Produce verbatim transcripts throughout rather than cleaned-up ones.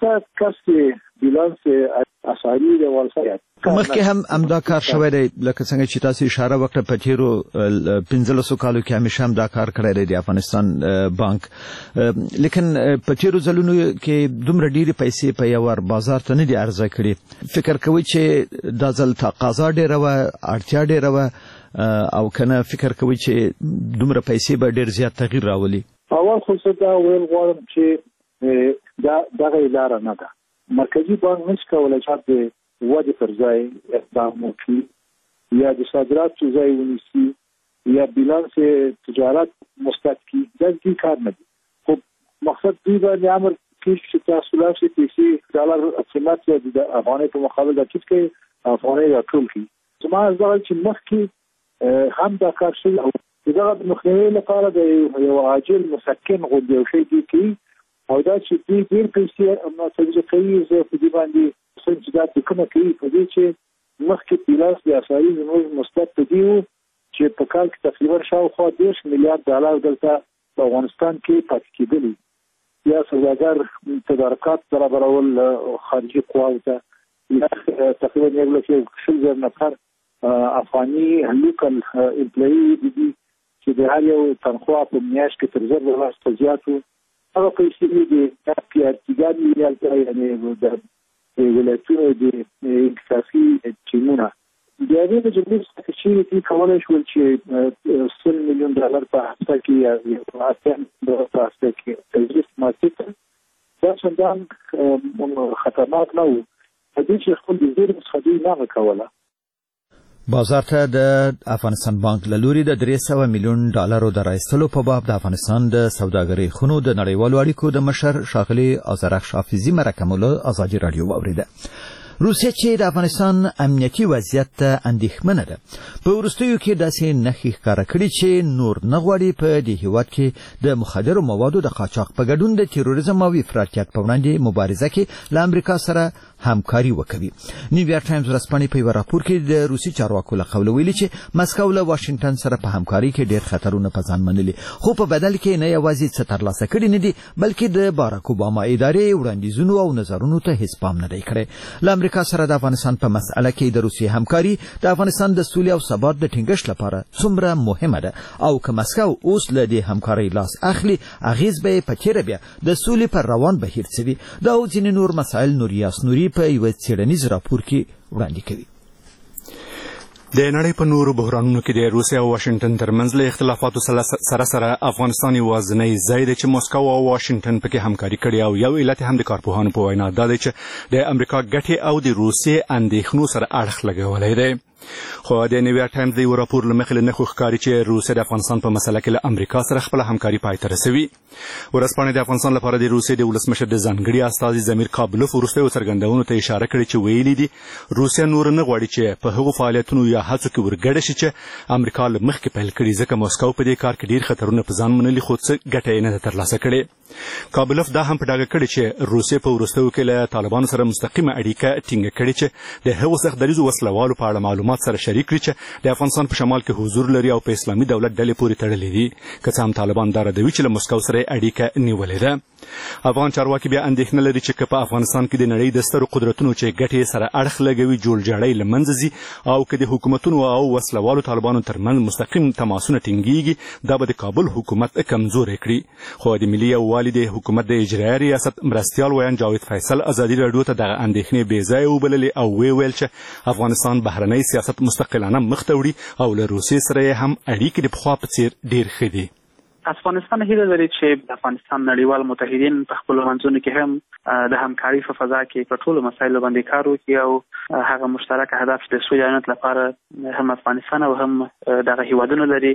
ته کسب بیلانس اسعاری د ورسره مخکې هم امدا کار شوی دی لکه څنګه چې تاسو اشاره وکړه په تیرو پنځلسو کالو کې همیشه هم دا کار کړی دی د افغانستان بانک لیکن په تیرو ځلونو کې دومره ډېرې پیسې په یو ور بازار ته نه دي عرضه کړي فکر کوي چې دا ځل تقاضا ډېره وه اړتیا ډېره وه او کنه فکر کوي چې دومره پیسې به ډېر زیات تغییر راولي اول خو زه دا ویل غواړم چې دا دغه لاره نه ده مرکزي بانک نشي کولی چې ودې پر ځای اقدام وکړي یا د صادراتو ځای ونیسي یا بیلانس تجارت مثبت کړي دا هیڅ کار نه دی خو مقصد دوی باندې امر کوي چې تاسو لا شي پیسې ډالر قیمت د افغانۍ په مقابل د ټیټ کې افغانۍ راټول کړي زما ځل چې مخکې هم دا کار شي او دا د مخنیوي لپاره د یو عاجل مسکن غوډه یو شی دی کی او دا چې دوی ډیر پیسې مسجد کوي زه په دې باندې څنګه دا د کومه کوي په دې چې مخکې بیلانس د اسعاري زموږ مثبت دی چې په کال کې تقریبا شاوخوا دېرش میلیارډ ډالر دلته په افغانستان کې پاتې کېدلي یا سوداګر تدارکات برابرول خارجي قواو ته یا تقریبا یو لک شل زره نفر افغاني لوکل امپلوي دي چې د هر یو تنخواه په میاشت کې تر زر ډالر څخه زیات وو هغه پیسې دي چې پیاټیګان میلیارډ یعنې د ولایتونو د اقتصادي ټیمونه د دې د جمهوریت څخه چې کولای شو چې سل میلیون ډالر په هفته کې یا په هفته کې تجهیز مارکیټ دا څنګه خطرناک نه وو د دې چې خپل د زیر څخه نه کوله بازار ته د افغانستان بانک له لوري د درې سوه میلیون ډالرو د راایستلو په باب د افغانستان د سوداګرۍ خونو د نړیوالو اړیکو د مشر ښاغلي آذرخش حافظي مرکه مولا ازادي رادیو واوریده روسیه چې د افغانستان امنیتي وضعیت ته اندېښمنه ده په وروستیو کې داسې نښې ښکاره کړي چې نور نه غواړي په دې هېواد کې د مخدرو موادو د قاچاق په ګډون د تیروریزم او افراطیت په وړاندې مبارزه کې له امریکا سره همکاري وکوي نیویارک ټایمز ورځپاڼې په یو راپور کې د روسي چارواکو له قوله ویلي چې مسکو له واشنګټن سره په همکاري کې ډېر خطرونه په ځان منلي خو په بدل کې نه یوازې څه ترلاسه کړي نه دي بلکې د باراک اوباما ادارې وړاندیزونو او نظرونو ته هیڅ پام نه دی کړی له امریکا سره د افغانستان په مسأله کې د روسیې همکاري د افغانستان د سولې او ثبات د ټینګښت لپاره څومره مهمه ده او که مسکو اوس له دې همکارۍ لاس اخلي اغیز به یې په تېره بیا د سولې پر روان بهیر څه وي دا او ځینې نور مسایل نوریاس نوري په یو څېړنیز راپور کې وړاندې کوي د نړۍ په نورو بحرانونو کې د روسیې او واشنګټن ترمنځ له اختلافاتو سره سره افغانستان یوازینی ځای دی چې مسکو او واشنګټن پکې همکاري کړې او یو علت هم د کارپوهانو په وینا دا دی چې د امریکا ګټې او د روسیې اندېښنو سره اړخ لګولی دی خو د نیویارک ټایمز د یو راپور له مخې له نښو ښکاري چې روسیه د افغانستان په مسله کې له امریکا سره خپله همکاري پای ته رسوي ورځپاڼې د افغانستان لپاره د روسیې د ولسمشر د ځانګړي استازي ضمیر کابلوف وروستیو څرګندونو ته اشاره کړې چې ویلي دي روسیه نور نه غواړي چې په هغو فعالیتونو یا هڅو کې ورګډه شي چې امریکا له مخکې پیل کړي ځکه مسکو په دې کار کې ډېر خطرونه په ځان منلي خو څه ګټه یې نه ده ترلاسه کړې کابلوف دا هم په ډاګه کړې چې روسیې په وروستیو کې له طالبانو سره مستقیمه اړیکه ټینګه کړې چې د هغو سخت دریځو وسلوالو په اړه معلومات سره شریک کړي چې د افغانستان په شمال کې حضور لري او په اسلامي دولت ډلې پورې تړلي دي که څه هم طالبان دا ردوي چې له مسکو سره اړیکه نیولې ده افغان چارواکي بیا اندېښنه لري چې که په افغانستان کې د نړۍ د سترو قدرتونو چې ګټې سره اړخ لګوي جوړجاړی له منځه ځي او که د حکومتونو او وسلوالو طالبانو ترمنځ مستقیم تماسونه ټینګیږي دا به د کابل حکومت کمزوری کړي خو د ملي یووالي د حکومت د اجرایي ریاست مرستیال ویان جاوید فیصل ازادي راډیو ته دغه اندېښنې بې ځایه وبللې او ویې ویل چې افغانستان بهرنی سیاست مستقلانه مخ ته وړي او له روسیې سره یې هم اړیکې د پخوا په څېر ډېر ښه دي افغانستان هیله لري چې د افغانستان نړیوال متحدین په خپلو منځونو کې هم د همکاري په فضا کې په ټولو مسایلو باندې کار وکړي او هغه مشترک هدف د سولې امنیت لپاره هم افغانستان او هم دغه هیوادونه لري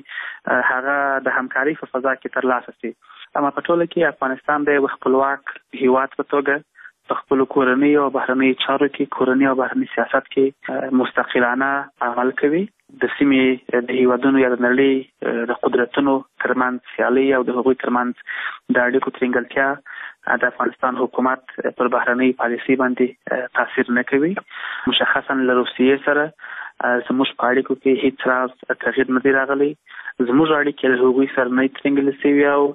هغه د همکاري په فضا کې ترلاسه شي اما په ټوله کې افغانستان د خپلواک هیواد په توګه په خپلو کورنۍ او بهرنۍ چارو کې کورنۍ او بهرنۍ سیاست کې مستقلانه عمل کوي د سیمې د هیوادونو یا د نړۍ د قدرتونو ترمنځ سیالي او د هغوی ترمنځ د اړیکو ترینګلتیا د افغانستان حکومت پر بهرنۍ پالیسي باندې تاثیر نه کوي مشخصا له روسیې سره زموږ په اړیکو کې هیڅ راز تغییر نه دی راغلی زموږ اړیکې له هغوی سره نه ترینګل شوي او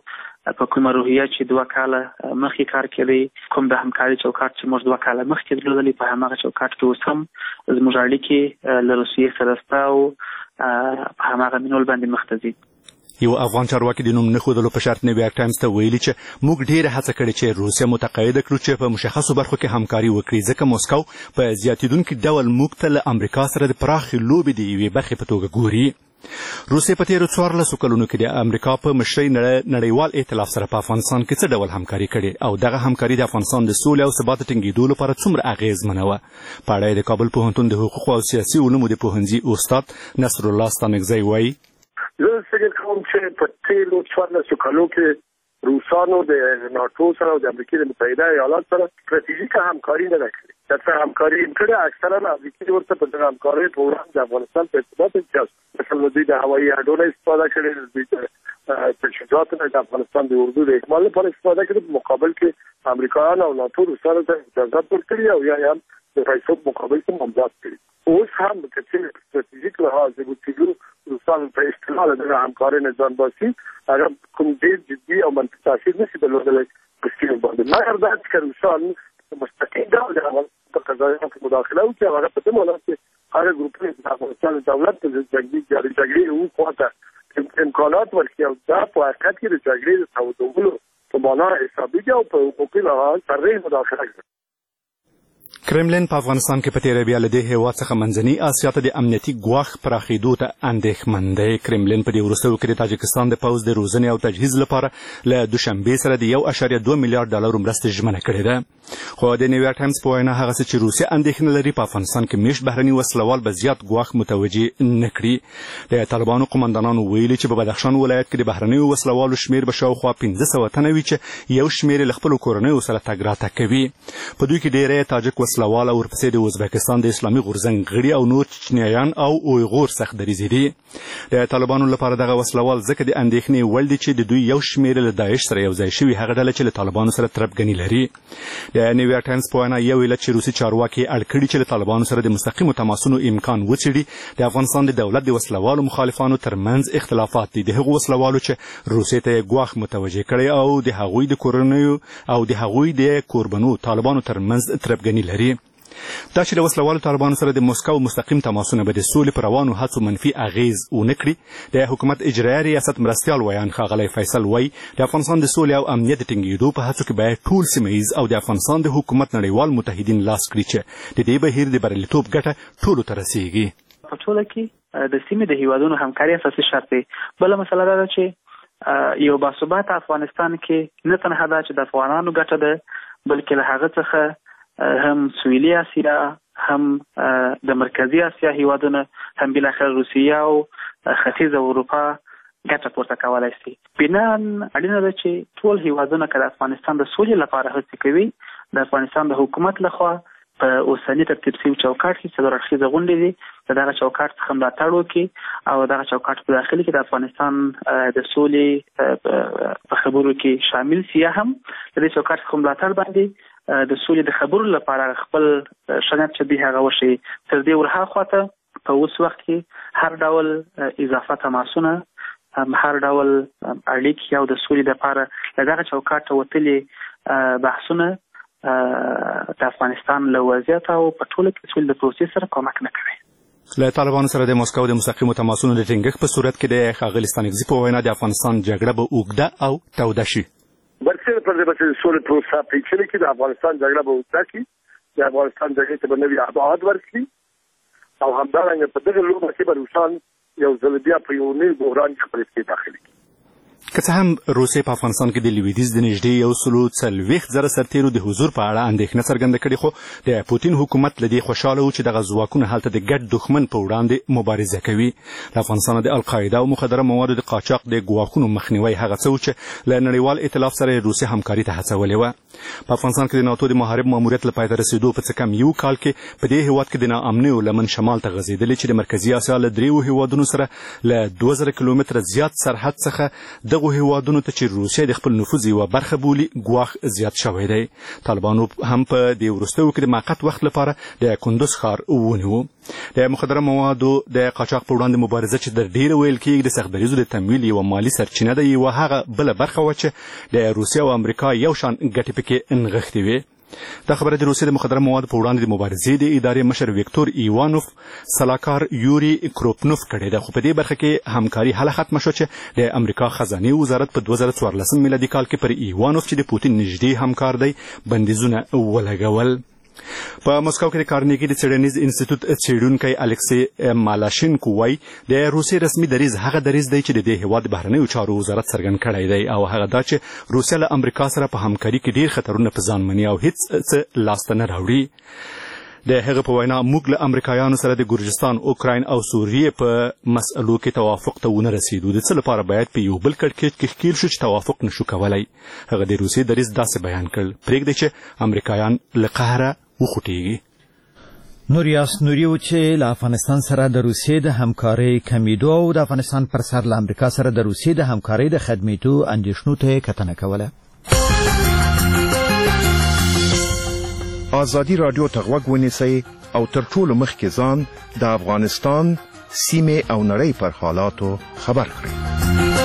په کومه روحیه چې دوه کاله مخکې کار کړی، کوم د همکاري چوکاټ چې موږ دوه کاله مخکې درلودلی، په هماغه چوکاټ کې اوس هم زموږ اړیکې له روسیې سره شته او په هماغه مینول باندې مخ ته ځي. یو افغان چارواکي د نوم نه ښودلو په شرط نیویارک ټایمز ته ویلي چې موږ ډېره هڅه کړې چې روسیه متقاعده کړو چې په مشخصو برخو کې همکاري وکړي، ځکه موسکو په زیاتېدونکي ډول موږ ته له امریکا سره د پراخې لوبې د یوې برخې په توګه ګوري. روسیې په تېرو څوارلسو کلونو کې د امریکا په مشرۍ نړیوال ائتلاف سره په افغانستان کې څه ډول همکاري کړې او دغه همکاري د افغانستان د سولې او ثبات ټینګېدو لپاره څومره اغېزمنه وه؟ په اړه یې د کابل پوهنتون د حقوقو او سیاسي علومو د پوهنځي استاد نصر الله ستانکزی وایي زه فکر کوم چې په تېرو څوارلسو کالو کې روسانو د ناټو سره او د امریکا د متحده ایالاتو سره ستراتیژیکه همکاري نه ده کړې. چې همکاري یې کړې اکثرا امریکا ورته په دغه همکارۍ په وړاندې د افغانستان په ارتباط امتیاز، مثلا دوی د هوایي اډونو استفاده کړې، دوی د تجهیزاتو نه د افغانستان د اردو د اکمال لپاره استفاده کړې، په مقابل کې امریکایان او ناټو روسانو ته اجازات ورکړي او یا هم د پیسو په مقابل کې ممداد کړي. اوس هم که چې ستراتیژیک لحاظ د بوتیګو روسان په اصطلاح د همکارۍ نه ځان باسي، هغه کوم ډېر جدي او منفي تاثیر نشي درلودلی په سیمه باندې، مګر دا چې روسان په مستقیم ډول د افغانستان په قضایاو کې مداخله وکړي، هغه په دې معنی چې هغه ګروپونه د افغانستان دولت ته د جنګي جګړې یو خواته امکانات ورکړي او دا په حقیقت کې د جګړې د تودولو په معنا حسابېږي او په حقوقي لحاظ سره مداخله کوي. کرملین په افغانستان کې په تېره بیا له دې هېواد څخه منځني اسیا ته د امنیتي ګواښ پراخېدو ته اندېښمن دی. کرملین په دې وروستیو کې د تاجکستان د پوځ د روزنې او تجهیز لپاره له دوشنبې سره د یو اعشاریه دوه میلیارډ ډالرو مرستې ژمنه کړې ده. خو د نیویارک ټایمز په وینا هغه څه چې روسیه اندېښنه لري په افغانستان کې میشت بهرني وسلوال به زیات ګواښ متوجه نه کړي. د طالبانو قمندانانو ویلي چې په بدخشان ولایت کې د بهرنیو وسلوالو شمېر به شاوخوا پنځه سوه تنه وي چې یو شمېر یې له خپلو کورنیو سره تګ راتګ کوي. په دوی کې ډېری تاجک وسلوال او ورپسې د ازبکستان د اسلامي غورځنګ غړي او نور چچنیایان او اویغور سخت دریځي دي. د طالبانو لپاره دغه وسلوال ځکه د اندېښنې وړ دي چې د دوی یو شمېر له داعش سره یو ځای شوي هغه ډله چې له طالبانو سره تربګني لري. د نیویارک ټایمز په وینا یو علت چې روسي چارواکي اړ کړي چې له طالبانو سره د مستقیمو تماسونو امکان وڅېړي د افغانستان د دولت د وسلوالو مخالفانو ترمنځ اختلافات دي. د هغو وسلوالو چې روسیې ته یې ګواښ متوجه کړی او د هغوی د کورنیو او د هغوی د کوربنو طالبانو ترمنځ تربګني لري. دا چې د وسلوالو طالبانو سره د موسکو مستقیم تماسونه به د سولې پر روانو هڅو منفي اغیز ونه کړي. د حکومت اجرایي ریاست مرستیال ویان ښاغلی فیصل وایي د افغانستان د سولې او امنیت د ټینګېدو په هڅو کې باید ټول سیمه ییز او د افغانستان د حکومت نړیوال متحدین لاس کړي چې د دې بهیر د بریالیتوب ګټه ټولو ته رسیږي. په ټوله کې د سیمې د هیوادونو همکاري اساسي شرط دی. بله مسله دا ده چې یو باثباته افغانستان کې نه تنها دا چې د افغانانو ګټه ده، بلکې له هغه څخه هم سویلي اسیا، هم د مرکزي اسیا هیوادونه، هم بالاخره روسیه او ختیځ اروپا ګټه پورته کولی شي. بنا اړینه ده چې ټول هیوادونه که د افغانستان د سولې لپاره هڅې کوي، د افغانستان د حکومت لخوا په اوسني ترتیب شوي چوکاټ کې څلور اړخیزه غونډې دي، د دغه چوکاټ څخه ملاتړ وکړي او دغه چوکاټ په داخل کې د افغانستان د سولې په خبرو کې شامل شي، یا هم د دې چوکاټ څخه ملاتړ باندې د سولې د خبرو لپاره خپل شنت چې دی هغه وشي. تر دې ورهاخوا ته په اوس وخت کې هر ډول اضافه تماسونه، هر ډول اړیکې او د سولې لپاره له دغه چوکاټ وتلي بحثونه د افغانستان له وضعیت او په ټوله کې سولې د پروسې سره کومک نه کوي. له طالبانو سره د موسکو د مستقیمو تماسونو د ټینګښت په صورت کې د ښاغلي ستانکزي په وینا د افغانستان جګړه به اوږده او توده شي. برسېره پر دې چې سولې پروسه پیچلې کړي، د افغانستان جګړه به اوږده کړي، د افغانستان جګړې ته به نوي ابعاد ورکړي او همدارنګه په دغه لوبه کې به روسان یو ځل بیا په یو نوي بحران کې خپل کې داخلي کړي. که څه هم روسیې په افغانستان کې د لویدیځ د نږدې یو سلو څلوېښت زره سرتیرو د حضور په اړه اندېښنه څرګنده کړې، خو د پوتین حکومت له دې خوشحاله و چې دغه ځواکونه هلته د ګډ دښمن په وړاندې مبارزه کوي. له افغانستانه د القاعده او مخدره موادو د قاچاق د ګواښونو مخنیوی هغه څه و چې له نړیوال ائتلاف سره روسیې همکاري ته هڅولې وه. په افغانستان کې د ناټو د محارب ماموریت له پای ته رسېدو په څه کم یو کال کې په دې هېواد کې د ناامنیو لمن شمال ته غځېدلې چې د مرکزي اسیا له دریو هېوادونو سره له دوه زره کیلومتره زیات سرحد څخه دغه هیوادونو ته چې روسیه د خپل نفوذ یوه برخه بولي ګواښ زیات شوی دی. طالبانو هم په دې وروستیو کې د موقت وخت لپاره د کندوز ښار ونیو. د مخدره موادو د قاچاق په وړاندې مبارزه چې د ډیره ویل کېږي د سخت دریځو د تمویل یوه مالي سرچینه ده، یوه هغه بله برخه وه چې د روسیه او امریکا یو شان ګټې پکې نغښتې وې. دا خبره د روسیې د مخدره موادو په وړاندې د مبارزې د ادارې مشر ویکتور ایوانوف سلاکار یوري کروپنوف کړې ده، خو په دې برخه کې همکاري هله ختمه شوه چې د امریکا خزانې وزارت په دوه زره څوارلسم میلادي کال کې پر ایوانوف چې د پوتین نږدې همکار دی بندیزونه ولګول. په مسکو کې د کارنیګي د څېړنیز انسټیټوټ څېړونکی الکسي مالاشینکو وایي د روسیې رسمي دریځ هغه دریځ دی چې د دې هېواد د بهرنیو چارو وزارت څرګند کړی دی، او هغه دا چې روسیه له امریکا سره په همکاري کې ډېر خطرونه په ځان مني او هیڅ څه لاسته نه راوړي. د هغه په وینا موږ له امریکایانو سره د ګورجستان، اوکراین او سوریې په مسئلو کې توافق ته ونه رسیدو، د څه لپاره باید په یو بل کړکېچ کې ښکېل شو چې توافق نشو کولی. هغه د روسیې دریځ داسې بیان کړل: پرېږدئ چې امریکایان له قهره وخوټېږي. نور یاست نوري و چې له افغانستان سره د روسیې د همکارۍ کمیدو او د افغانستان پر سر له امریکا سره د روسیې د همکارۍ د خدمېدو اندېښنو ته یې کتنه کوله. ازادي راډیو ته غوږ ونیسئ او تر ټولو مخکې ځان د افغانستان سیمې او نړۍ پر حالاتو خبر کړئ.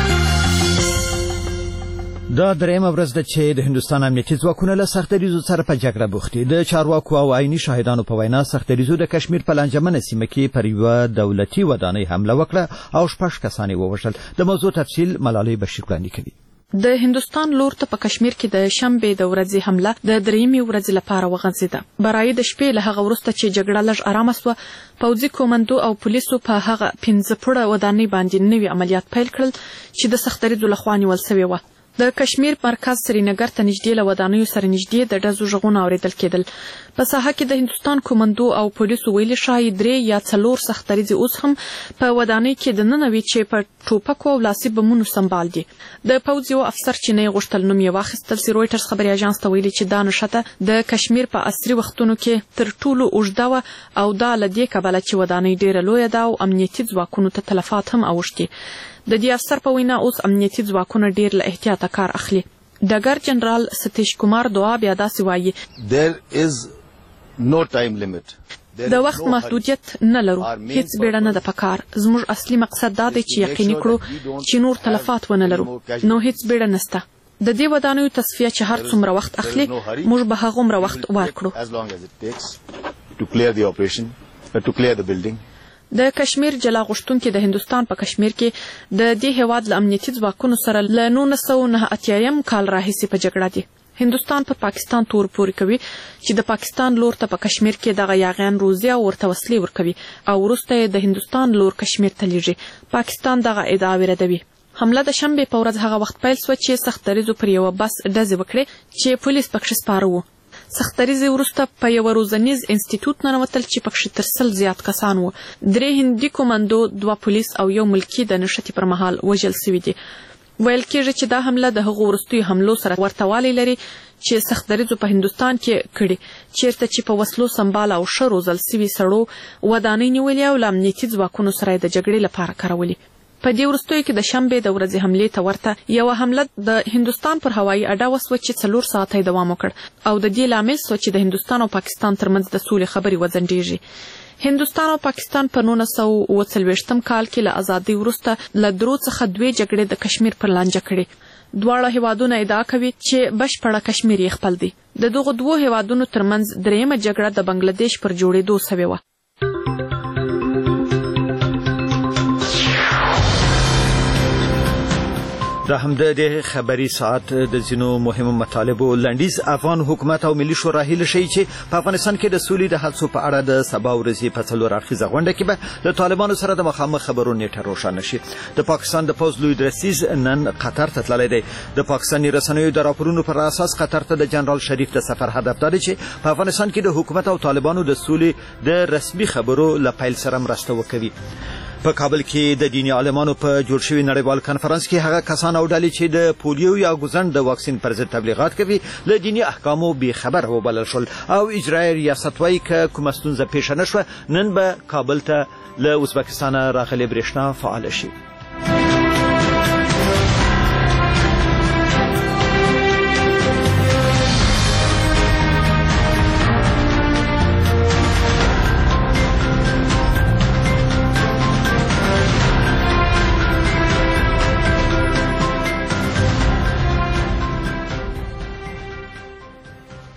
دا درېیمه ورځ ده چې د هندوستان امنیتي ځواکونه له سخت دریځو سره په جګړه بوخت دي. د چارواکو او عیني شاهدانو په وینا سخت دریځو د کشمیر په لانجمنه سیمه کې پر یوه دولتي ودانۍ حمله وکړه او شپږ کسان یې ووژل. د موضوع تفصیل ملالۍ بشیر وړاندې کوي. د هندوستان لور ته په کشمیر کې د شنبې د ورځې حمله د درېیمې ورځې لپاره وغځېده. برای د شپې له هغه وروسته چې جګړه لږ ارامه سوه، پوځي کومندو او پولیسو په هغه پنځه پوړه ودانۍ باندې نوي عملیات پیل کړل چې د سخت دریځو لخوا نیول سوې وه. د کشمیر مرکز سرینګر ته نږدې له ودانیو سره نږدې د ډزو غږونه اورېدل کېدل. په ساحه کې د هندوستان کومندو او پولیسو ویلي ښایي درې یا څلور سخت دریځې اوس هم په ودانۍ کې دننه وي چې په ټوپکو او لاسي بمونو سمبال دي. د پوځ یو افسر چې نه یې غوښتل نوم یې واخیستل سي رویټرز خبري اژانس ته ویلي چې دا نښته د کشمیر په عصري وختونو کې تر ټولو اوږده وه او دا له دې کبله چې ودانۍ ډېره لویه ده او امنیتي ځواکونو ته تلفات هم اوښتي. د دې افسر په وینا اوس امنیتي ځواکونه ډېر له احتیاطه کار اخلي. ډګر جنرال ستیش کومار دعا بیا داسې وایي: د وخت محدودیت نه لرو، هیڅ بیړه نه ده پکار. زموږ اصلي مقصد دا دی چې یقیني کړو چې نور تلفات ونه لرو، نو هیڅ بیړه نسته. د دې ودانیو تصفیه چې هر څومره وخت اخلي موږ به هغومره وخت ورکړو. د کشمیر جلا غوښتونکي د هندوستان په کشمیر کې د دې هیواد له امنیتي ځواکونو سره له نولس سوه نهه اتیایم کال راهیسې په جګړه دي. هندوستان په پاکستان تور پورې کوي چې د پاکستان لور ته په کشمیر کې دغه یاغیان روزي او ورته وسلې ورکوي او وروسته یې د هندوستان لور کشمیر ته لیږي. پاکستان دغه ادعاوې ردوي. حمله د شنبې په ورځ هغه وخت پیل سوه چې سخت دریځو پر یوه بس ډزې وکړې چې پولیس پکښې سپاره وو. سخت دریځې وروسته په یوه روزنیز انسټیټوټ ننوتل چې پکښې تر سل زیات کسان وو. درې هندي کومندو، دوه پولیس او یو ملکي د نښتې پر مهال وژل سوي دي. ویل کېږي چې دا حمله د هغو وروستیو حملو سره ورته والی لري چې سخت دریځو په هندوستان کې کړي، چیرته چې په وسلو سمبال او ښه روزل سوي سړو ودانۍ نیولې او له امنیتي ځواکونو سره یې د جګړې لپاره کارولي. په دې وروستیو کې د شنبې د ورځې حملې ته ورته یوه حمله د هندوستان پر هوایي اډه وسوه چې څلور ساعته یې دوام وکړ او د دې لامل سوه چې د هندوستان او پاکستان ترمنځ د سولې خبرې وځنډېږي. هندوستان او پاکستان په نولس سوه اووه څلوېښتم کال کې له ازادۍ وروسته له درو څخه دوې جګړې د کشمیر پر لانجه کړې. دواړه هیوادونه ادعا کوي چې بشپړه کشمیر یې خپل دی. د دغو دوو هیوادونو ترمنځ درېیمه جګړه د بنګلادیش پر جوړېدو سوې وه. دا هم د دې خبري ساعت د ځینو مهمو مطالبو لنډیز. افغان حکومت او ملي شورا هیله ښیي چې په افغانستان کې د سولې د هڅو په اړه د سبا ورځې په څلور اړخیزه غونډه کې به د طالبانو سره د مخامخ خبرو نیټه روښانه شي. د پاکستان د پوځ لوی درستیز نن قطر ته تللی دی. د پاکستاني رسنیو د راپورونو پر اساس قطر ته د جنرال شریف د سفر هدف دا دی چې په افغانستان کې د حکومت او طالبانو د سولې د رسمي خبرو له پیل سره مرسته وکوي. په کابل کې د دیني عالمانو په جوړ شوي نړیوال کنفرانس کې هغه کسان او ډلې چې د پولیو یا ګوزن د واکسین پر ضد تبلیغات کوي له دیني احکامو بېخبره وبلل شول او اجرایي ریاست وایي که کومه ستونزه پیښه نه شوه نن به کابل ته له ازبکستانه راغلې برېښنا فعاله شي.